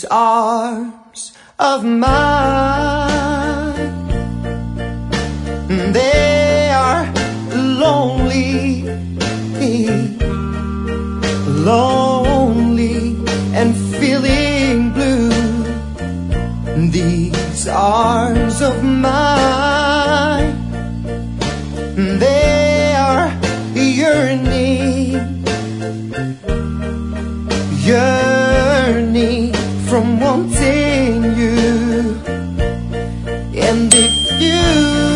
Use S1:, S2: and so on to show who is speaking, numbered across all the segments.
S1: These arms of mine, they are lonely, lonely and feeling blue. These arms of mine, they are yearning, yearning from wanting you. And if you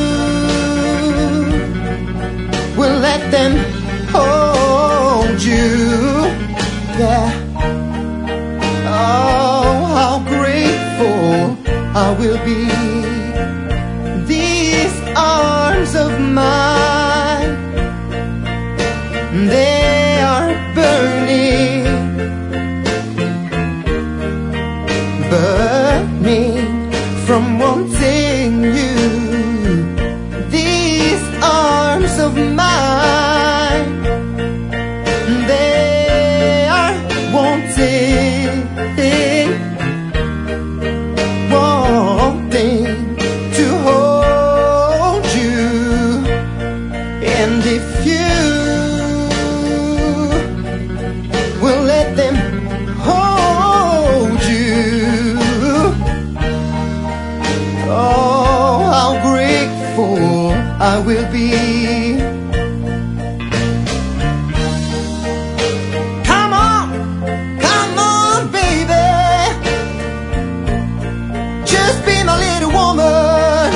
S1: will let them hold you, yeah, oh, how grateful I will be. These arms of mine, they are burning, burning from wanting you. These arms of mine, they are wanting, wanting to hold you. And if you will let them hold you, oh, how grateful I will be. Come on, baby, just be my little woman,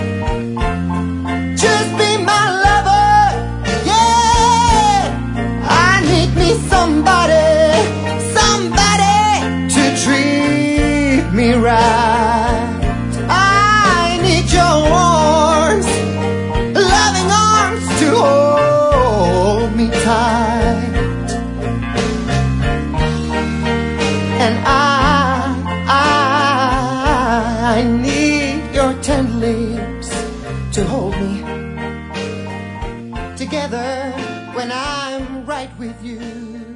S1: just be my lover, yeah. I need me somebody, somebody to treat me right. I need your arms, loving arms to hold me tight. And I need your tender lips to hold me together when I'm right with you.